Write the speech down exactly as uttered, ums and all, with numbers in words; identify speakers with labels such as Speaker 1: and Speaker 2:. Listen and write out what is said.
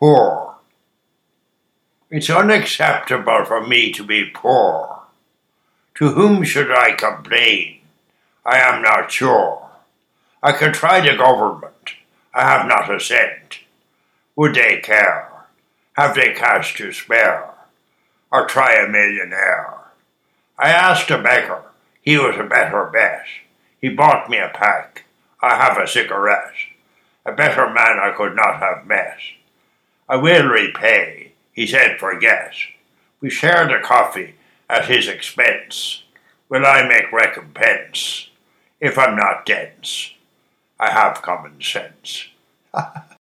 Speaker 1: poor. It's unacceptable for me to be poor. To whom should I complain? I am not sure. I could try the government. I have not a cent. Would they care? Have they cash to spare? Or try a millionaire? I asked a beggar. He was a better bet. He bought me a pack. I have a cigarette. A better man I could not have met. I will repay. He said forget. We shared a coffee at his expense. Will I make recompense? If I'm not dense, I have common sense.